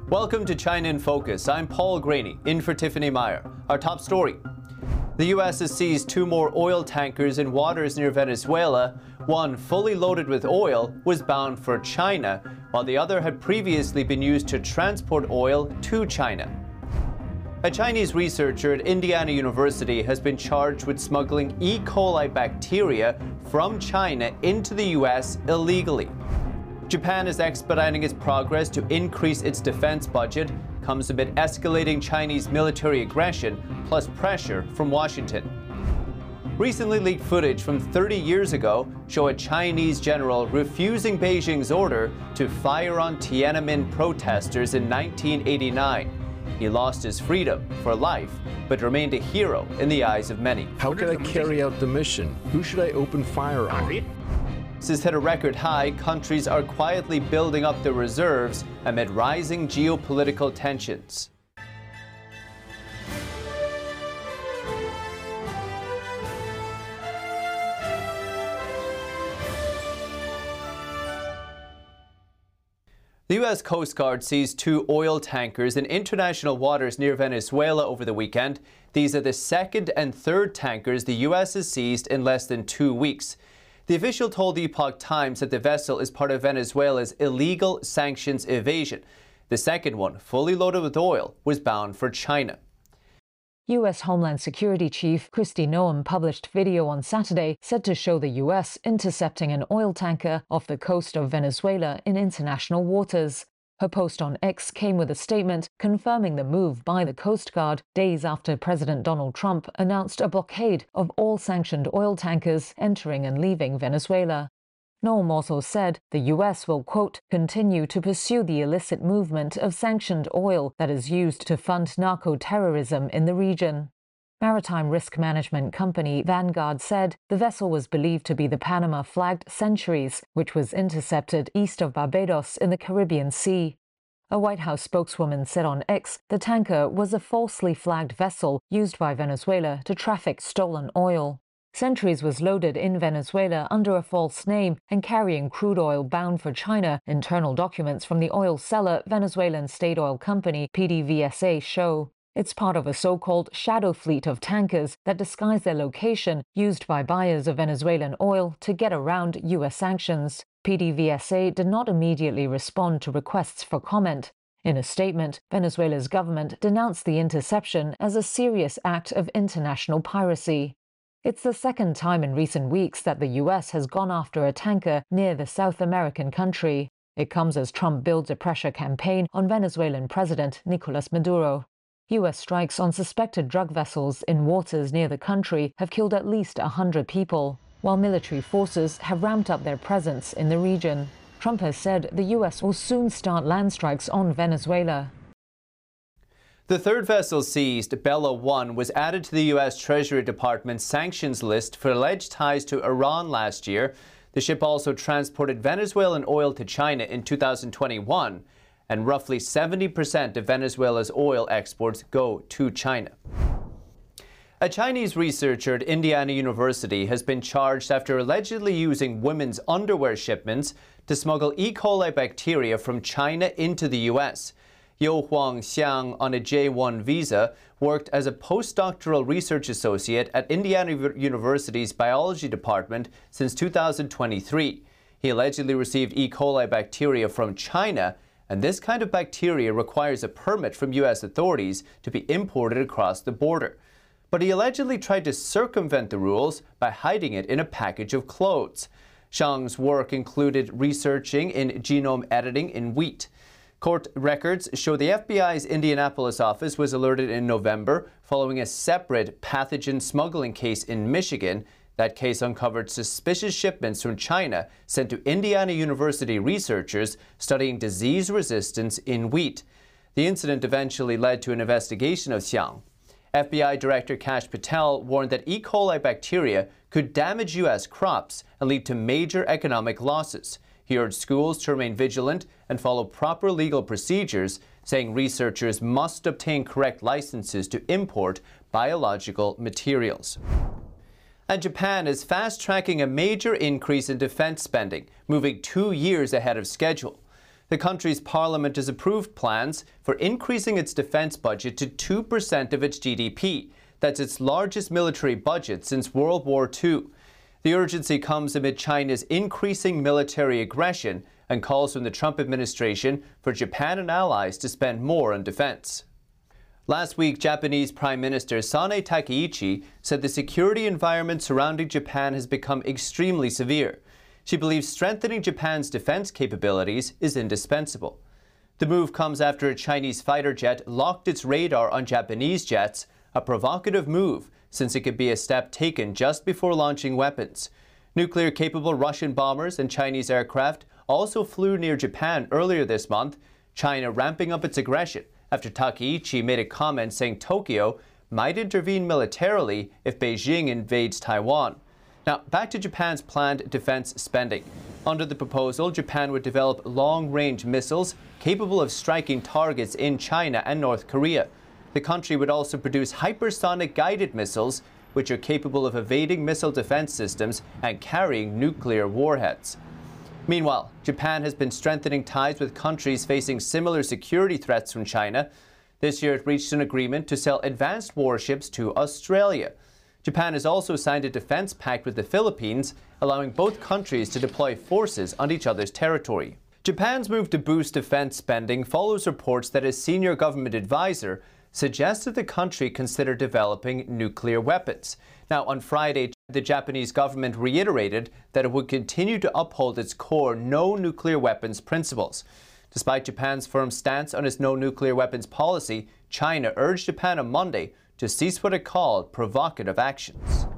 Welcome to China in Focus. I'm Paul Graney, in for Tiffany Meyer. Our top story. The U.S. has seized two more oil tankers in waters near Venezuela. One, fully loaded with oil, was bound for China, while the other had previously been used to transport oil to China. A Chinese researcher at Indiana University has been charged with smuggling E. coli bacteria from China into the U.S. illegally. Japan is expediting its progress to increase its defense budget, comes amid escalating Chinese military aggression, plus pressure from Washington. Recently leaked footage from 30 years ago show a Chinese general refusing Beijing's order to fire on Tiananmen protesters in 1989. He lost his freedom for life, but remained a hero in the eyes of many. How can I carry out the mission? Who should I open fire on? Has hit a record high. Countries are quietly building up their reserves amid rising geopolitical tensions. The U.S. Coast Guard seized two oil tankers in international waters near Venezuela over the weekend. These are the second and third tankers the U.S. has seized in less than 2 weeks. The official told the Epoch Times that the vessel is part of Venezuela's illegal sanctions evasion. The second one, fully loaded with oil, was bound for China. U.S. Homeland Security Chief Kristi Noem published video on Saturday said to show the U.S. intercepting an oil tanker off the coast of Venezuela in international waters. Her post on X came with a statement confirming the move by the Coast Guard days after President Donald Trump announced a blockade of all sanctioned oil tankers entering and leaving Venezuela. Noem also said the U.S. will, quote, continue to pursue the illicit movement of sanctioned oil that is used to fund narco-terrorism in the region. Maritime risk management company Vanguard said the vessel was believed to be the Panama-flagged Centuries, which was intercepted east of Barbados in the Caribbean Sea. A White House spokeswoman said on X the tanker was a falsely flagged vessel used by Venezuela to traffic stolen oil. Centuries was loaded in Venezuela under a false name and carrying crude oil bound for China, internal documents from the oil seller Venezuelan state oil company PDVSA show. It's part of a so-called shadow fleet of tankers that disguise their location, used by buyers of Venezuelan oil to get around U.S. sanctions. PDVSA did not immediately respond to requests for comment. In a statement, Venezuela's government denounced the interception as a serious act of international piracy. It's the second time in recent weeks that the U.S. has gone after a tanker near the South American country. It comes as Trump builds a pressure campaign on Venezuelan President Nicolas Maduro. U.S. strikes on suspected drug vessels in waters near the country have killed at least 100 people, while military forces have ramped up their presence in the region. Trump has said the U.S. will soon start land strikes on Venezuela. The third vessel seized, Bella 1, was added to the U.S. Treasury Department's sanctions list for alleged ties to Iran last year. The ship also transported Venezuelan oil to China in 2021. And roughly 70% of Venezuela's oil exports go to China. A Chinese researcher at Indiana University has been charged after allegedly using women's underwear shipments to smuggle E. coli bacteria from China into the U.S. You Huangxiang, on a J-1 visa, worked as a postdoctoral research associate at Indiana University's biology department since 2023. He allegedly received E. coli bacteria from China, and this kind of bacteria requires a permit from U.S. authorities to be imported across the border. But he allegedly tried to circumvent the rules by hiding it in a package of clothes. Xiang's work included researching in genome editing in wheat. Court records show the FBI's Indianapolis office was alerted in November following a separate pathogen smuggling case in Michigan. That case uncovered suspicious shipments from China sent to Indiana University researchers studying disease resistance in wheat. The incident eventually led to an investigation of Xiang. FBI Director Kash Patel warned that E. coli bacteria could damage U.S. crops and lead to major economic losses. He urged schools to remain vigilant and follow proper legal procedures, saying researchers must obtain correct licenses to import biological materials. And Japan is fast-tracking a major increase in defense spending, moving 2 years ahead of schedule. The country's parliament has approved plans for increasing its defense budget to 2% of its GDP. That's its largest military budget since World War II. The urgency comes amid China's increasing military aggression and calls from the Trump administration for Japan and allies to spend more on defense. Last week, Japanese Prime Minister Sanae Takaichi said the security environment surrounding Japan has become extremely severe. She believes strengthening Japan's defense capabilities is indispensable. The move comes after a Chinese fighter jet locked its radar on Japanese jets, a provocative move since it could be a step taken just before launching weapons. Nuclear-capable Russian bombers and Chinese aircraft also flew near Japan earlier this month, China ramping up its aggression after Takaichi made a comment saying Tokyo might intervene militarily if Beijing invades Taiwan. Now, back to Japan's planned defense spending. Under the proposal, Japan would develop long-range missiles capable of striking targets in China and North Korea. The country would also produce hypersonic guided missiles, which are capable of evading missile defense systems and carrying nuclear warheads. Meanwhile, Japan has been strengthening ties with countries facing similar security threats from China. This year, it reached an agreement to sell advanced warships to Australia. Japan has also signed a defense pact with the Philippines, allowing both countries to deploy forces on each other's territory. Japan's move to boost defense spending follows reports that a senior government advisor suggested the country consider developing nuclear weapons. Now, on Friday, the Japanese government reiterated that it would continue to uphold its core no nuclear weapons principles. Despite Japan's firm stance on its no nuclear weapons policy, China urged Japan on Monday to cease what it called provocative actions.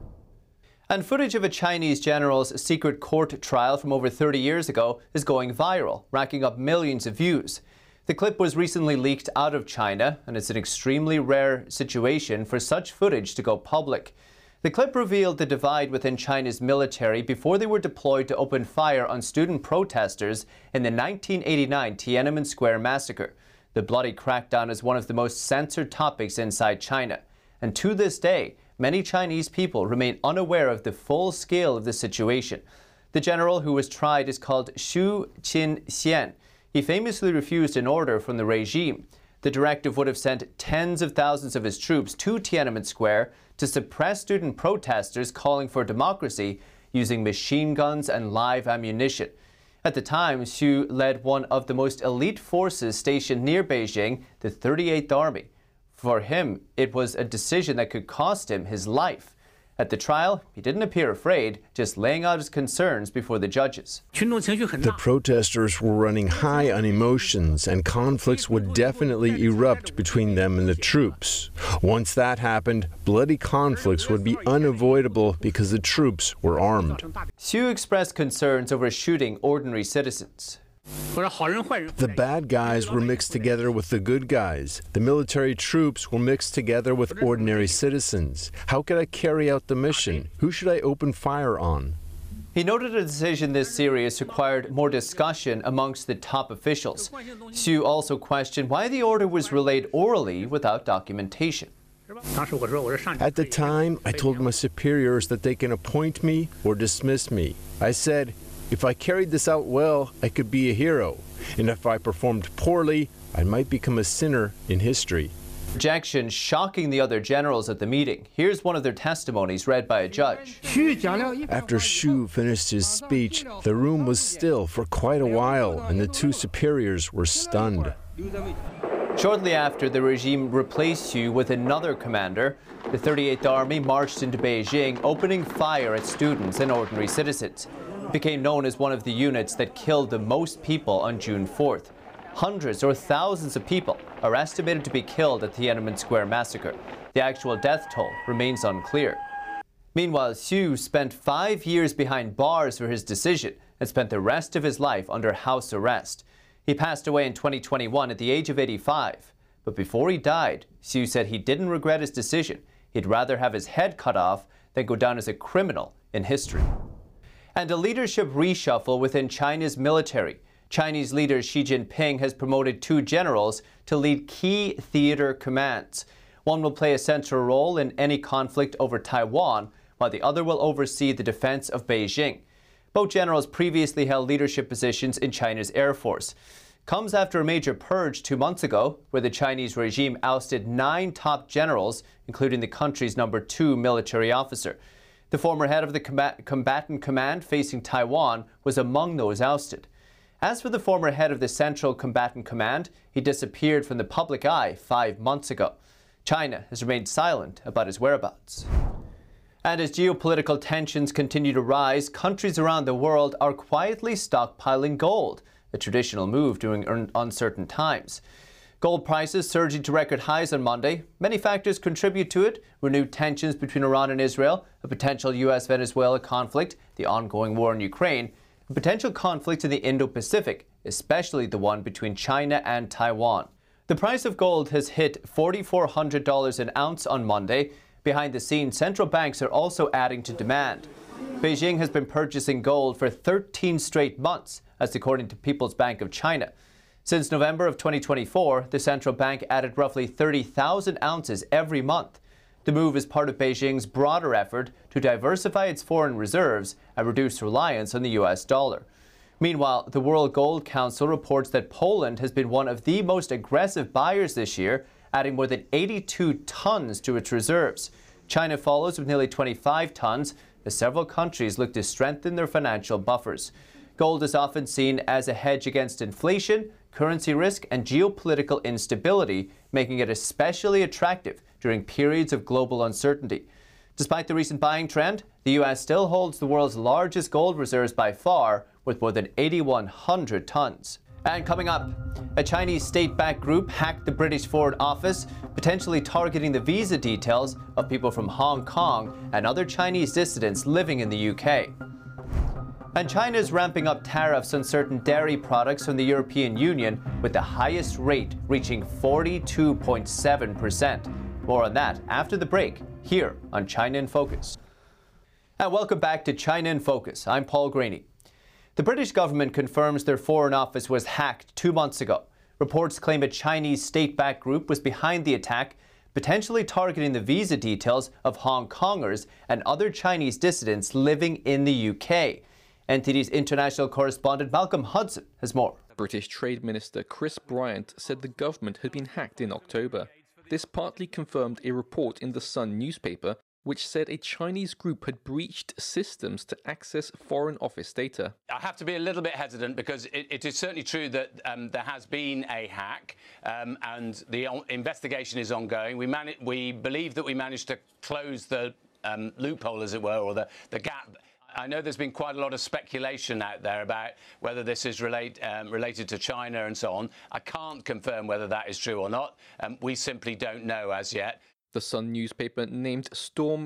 And footage of a Chinese general's secret court trial from over 30 years ago is going viral, racking up millions of views. The clip was recently leaked out of China, and it's an extremely rare situation for such footage to go public. The clip revealed the divide within China's military before they were deployed to open fire on student protesters in the 1989 Tiananmen Square massacre. The bloody crackdown is one of the most censored topics inside China. And to this day, many Chinese people remain unaware of the full scale of the situation. The general who was tried is called Xu Qinxian. He famously refused an order from the regime. The directive would have sent tens of thousands of his troops to Tiananmen Square to suppress student protesters calling for democracy using machine guns and live ammunition. At the time, Xu led one of the most elite forces stationed near Beijing, the 38th Army. For him, it was a decision that could cost him his life. At the trial, he didn't appear afraid, just laying out his concerns before the judges. The protesters were running high on emotions, and conflicts would definitely erupt between them and the troops. Once that happened, bloody conflicts would be unavoidable because the troops were armed. Xu expressed concerns over shooting ordinary citizens. The bad guys were mixed together with the good guys. The military troops were mixed together with ordinary citizens. How could I carry out the mission? Who should I open fire on? He noted a decision this serious required more discussion amongst the top officials. Xu also questioned why the order was relayed orally without documentation. At the time, I told my superiors that they can appoint me or dismiss me. I said, if I carried this out well, I could be a hero. And if I performed poorly, I might become a sinner in history. Rejection shocking the other generals at the meeting. Here's one of their testimonies read by a judge. After Xu finished his speech, the room was still for quite a while, and the two superiors were stunned. Shortly after, the regime replaced Xu with another commander. The 38th Army marched into Beijing, opening fire at students and ordinary citizens. It became known as one of the units that killed the most people on June 4th. Hundreds or thousands of people are estimated to be killed at the Tiananmen Square massacre. The actual death toll remains unclear. Meanwhile, Xu spent 5 years behind bars for his decision and spent the rest of his life under house arrest. He passed away in 2021 at the age of 85. But before he died, Xu said he didn't regret his decision. He'd rather have his head cut off than go down as a criminal in history. And a leadership reshuffle within China's military. Chinese leader Xi Jinping has promoted 2 generals to lead key theater commands. One will play a central role in any conflict over Taiwan, while the other will oversee the defense of Beijing. Both generals previously held leadership positions in China's Air Force. comes after a major purge 2 months ago, where the Chinese regime ousted 9 top generals, including the country's #2 military officer. The former head of the combatant command facing Taiwan was among those ousted. As for the former head of the Central Combatant Command, he disappeared from the public eye 5 months ago. China has remained silent about his whereabouts. And as geopolitical tensions continue to rise, countries around the world are quietly stockpiling gold, a traditional move during uncertain times. Gold prices surging to record highs on Monday. Many factors contribute to it: renewed tensions between Iran and Israel, a potential US-Venezuela conflict, the ongoing war in Ukraine, and potential conflict in the Indo-Pacific, especially the one between China and Taiwan. The price of gold has hit $4,400 an ounce on Monday. Behind the scenes, central banks are also adding to demand. Beijing has been purchasing gold for 13 straight months, as according to People's Bank of China. Since November of 2024, the central bank added roughly 30,000 ounces every month. The move is part of Beijing's broader effort to diversify its foreign reserves and reduce reliance on the US dollar. Meanwhile, the World Gold Council reports that Poland has been one of the most aggressive buyers this year, adding more than 82 tons to its reserves. China follows with nearly 25 tons, as several countries look to strengthen their financial buffers. Gold is often seen as a hedge against inflation, currency risk, and geopolitical instability, making it especially attractive during periods of global uncertainty. Despite the recent buying trend, the U.S. still holds the world's largest gold reserves by far, with more than 8,100 tons. And coming up, a Chinese state-backed group hacked the British Foreign Office, potentially targeting the visa details of people from Hong Kong and other Chinese dissidents living in the UK. And China is ramping up tariffs on certain dairy products from the European Union, with the highest rate reaching 42.7%. More on that after the break, here on China in Focus. And welcome back to China in Focus. I'm Paul Graney. The British government confirms their Foreign Office was hacked 2 months ago. Reports claim a Chinese state-backed group was behind the attack, potentially targeting the visa details of Hong Kongers and other Chinese dissidents living in the UK. NTD's international correspondent Malcolm Hudson has more. British Trade Minister Chris Bryant said the government had been hacked in October. This partly confirmed a report in the Sun newspaper, which said a Chinese group had breached systems to access Foreign Office data. I have to be a little bit hesitant because it is certainly true that there has been a hack and the investigation is ongoing. We believe that we managed to close the loophole, as it were, or the gap. I know there's been quite a lot of speculation out there about whether this is related to China and so on. I can't confirm whether that is true or not. We simply don't know as yet. The Sun newspaper named Storm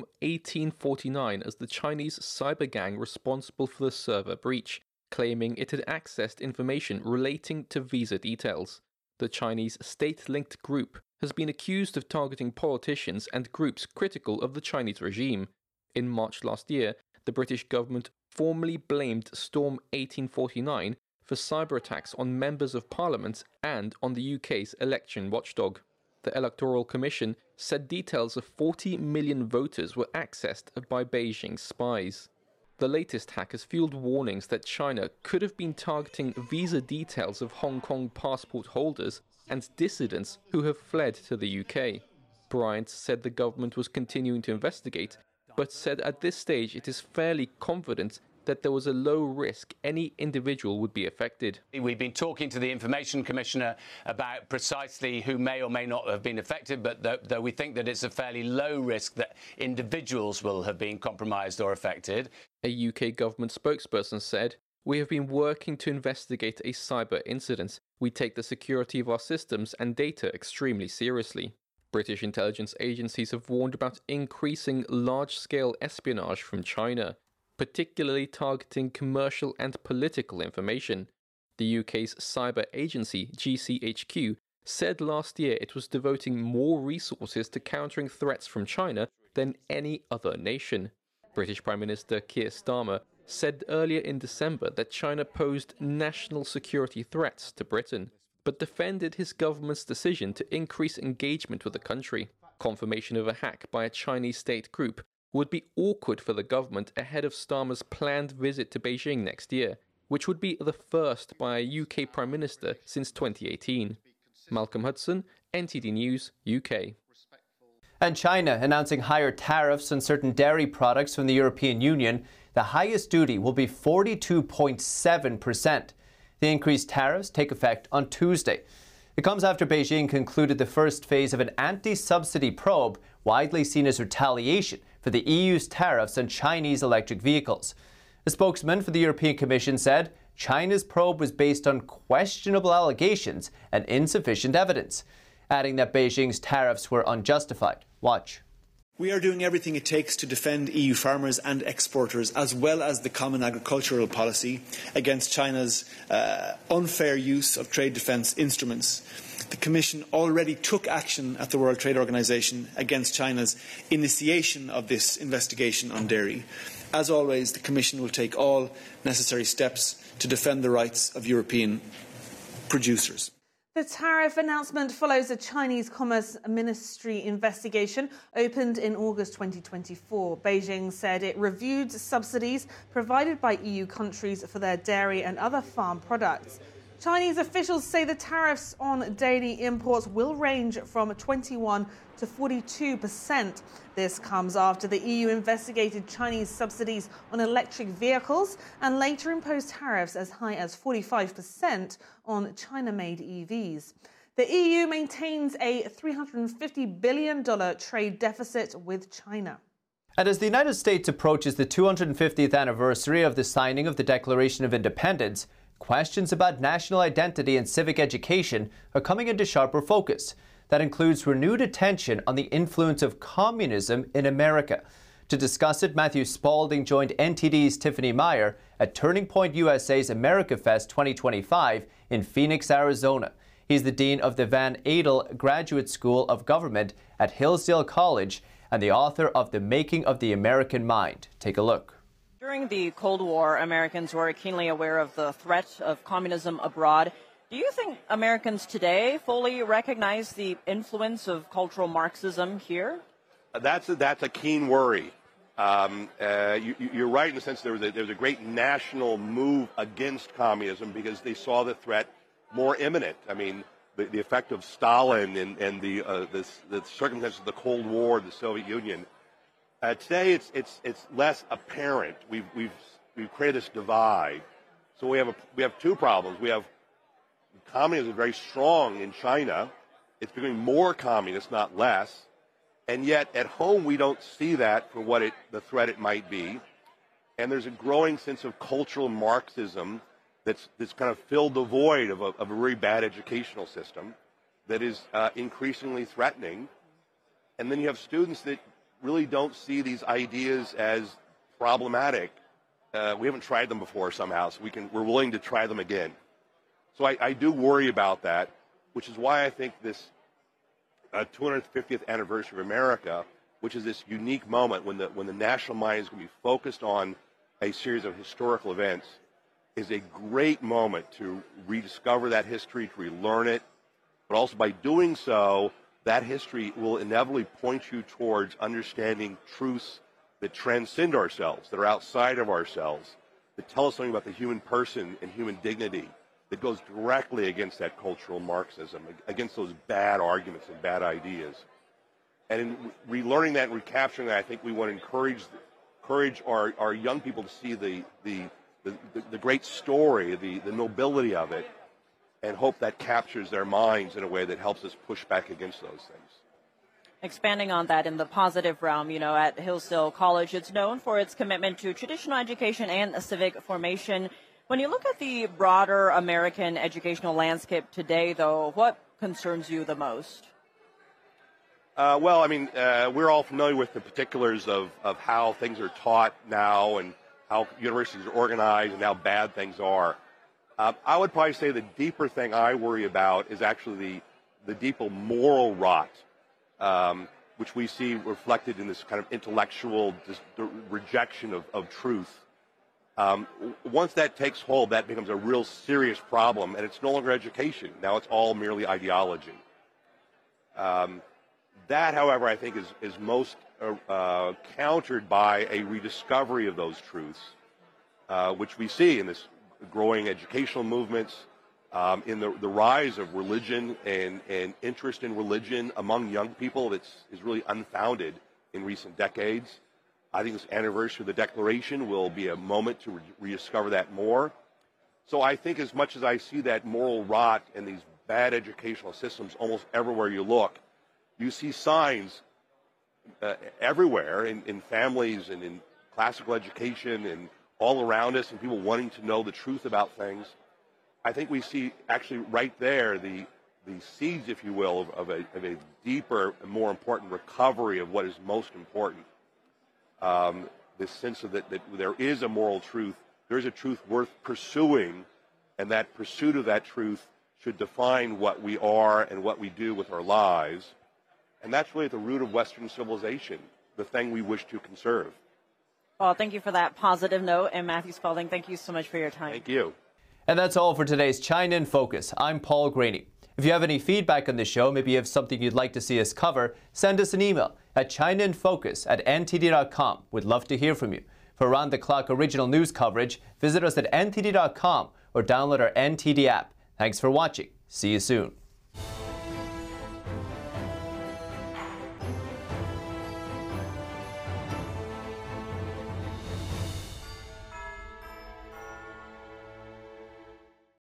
1849 as the Chinese cyber gang responsible for the server breach, claiming it had accessed information relating to visa details. The Chinese state-linked group has been accused of targeting politicians and groups critical of the Chinese regime. In March last year, the British government formally blamed Storm 1849 for cyber attacks on members of parliament and on the UK's election watchdog. The Electoral Commission said details of 40 million voters were accessed by Beijing's spies. The latest hack has fueled warnings that China could have been targeting visa details of Hong Kong passport holders and dissidents who have fled to the UK. Bryant said the government was continuing to investigate, but said at this stage it is fairly confident that there was a low risk any individual would be affected. We've been talking to the Information Commissioner about precisely who may or may not have been affected, but though we think that it's a fairly low risk that individuals will have been compromised or affected. A UK government spokesperson said, "We have been working to investigate a cyber incident. We take the security of our systems and data extremely seriously." British intelligence agencies have warned about increasing large-scale espionage from China, particularly targeting commercial and political information. The UK's cyber agency, GCHQ, said last year it was devoting more resources to countering threats from China than any other nation. British Prime Minister Keir Starmer said earlier in December that China posed national security threats to Britain, but defended his government's decision to increase engagement with the country. Confirmation of a hack by a Chinese state group would be awkward for the government ahead of Starmer's planned visit to Beijing next year, which would be the first by a UK Prime Minister since 2018. Malcolm Hudson, NTD News, UK. And China announcing higher tariffs on certain dairy products from the European Union. The highest duty will be 42.7%. The increased tariffs take effect on Tuesday. It comes after Beijing concluded the first phase of an anti-subsidy probe, widely seen as retaliation for the EU's tariffs on Chinese electric vehicles. A spokesman for the European Commission said China's probe was based on questionable allegations and insufficient evidence, adding that Beijing's tariffs were unjustified. Watch. We are doing everything it takes to defend EU farmers and exporters, as well as the common agricultural policy, against China's unfair use of trade defence instruments. The Commission already took action at the World Trade Organization against China's initiation of this investigation on dairy. As always, the Commission will take all necessary steps to defend the rights of European producers. The tariff announcement follows a Chinese Commerce Ministry investigation opened in August 2024. Beijing said it reviewed subsidies provided by EU countries for their dairy and other farm products. Chinese officials say the tariffs on dairy imports will range from 21 to 42%. This comes after the EU investigated Chinese subsidies on electric vehicles and later imposed tariffs as high as 45% on China-made EVs. The EU maintains a $350 billion trade deficit with China. And as the United States approaches the 250th anniversary of the signing of the Declaration of Independence, questions about national identity and civic education are coming into sharper focus. That includes renewed attention on the influence of communism in America. To discuss it, Matthew Spalding joined NTD's Tiffany Meyer at Turning Point USA's America Fest 2025 in Phoenix, Arizona. He's the Dean of the Van Adel Graduate School of Government at Hillsdale College and the author of The Making of the American Mind. Take a look. During the Cold War, Americans were keenly aware of the threat of communism abroad. Do you think Americans today fully recognize the influence of cultural Marxism here? That's a keen worry. You're right in the sense there was a great national move against communism because they saw the threat more imminent. I mean, the effect of Stalin and the circumstances of the Cold War, the Soviet Union. Today, it's less apparent. We've created this divide. So we have two problems. We have communism is very strong in China. It's becoming more communist, not less. And yet, at home, we don't see that for what the threat it might be. And there's a growing sense of cultural Marxism that's kind of filled the void of a very bad educational system that is increasingly threatening. And then you have students that really don't see these ideas as problematic. We haven't tried them before somehow, so we're willing to try them again. So I do worry about that, which is why I think this 250th anniversary of America, which is this unique moment when the national mind is going to be focused on a series of historical events, is a great moment to rediscover that history, to relearn it, but also by doing so, that history will inevitably point you towards understanding truths that transcend ourselves, that are outside of ourselves, that tell us something about the human person and human dignity, that goes directly against that cultural Marxism, against those bad arguments and bad ideas. And in relearning that and recapturing that, I think we want to encourage our young people to see the great story, the nobility of it, and hope that captures their minds in a way that helps us push back against those things. Expanding on that in the positive realm, at Hillsdale College, it's known for its commitment to traditional education and civic formation. When you look at the broader American educational landscape today, though, what concerns you the most? We're all familiar with the particulars of how things are taught now and how universities are organized and how bad things are. I would probably say the deeper thing I worry about is actually the deeper moral rot, which we see reflected in this kind of intellectual rejection of truth. Once that takes hold, that becomes a real serious problem, and it's no longer education. Now it's all merely ideology. That, however, I think is most countered by a rediscovery of those truths, which we see in this growing educational movements, in the rise of religion and interest in religion among young people that is really unfounded in recent decades. I think this anniversary of the Declaration will be a moment to rediscover that more. So I think as much as I see that moral rot and these bad educational systems almost everywhere you look, you see signs everywhere in families and in classical education and all around us, and people wanting to know the truth about things. I think we see actually right there the seeds, if you will, of a deeper and more important recovery of what is most important. This sense of that there is a moral truth, there is a truth worth pursuing, and that pursuit of that truth should define what we are and what we do with our lives. And that's really at the root of Western civilization, the thing we wish to conserve. Well, thank you for that positive note. And Matthew Spalding, thank you so much for your time. Thank you. And that's all for today's China in Focus. I'm Paul Graney. If you have any feedback on the show, maybe you have something you'd like to see us cover, send us an email at chinainfocus@ntd.com. We'd love to hear from you. For round-the-clock original news coverage, visit us at ntd.com or download our NTD app. Thanks for watching. See you soon.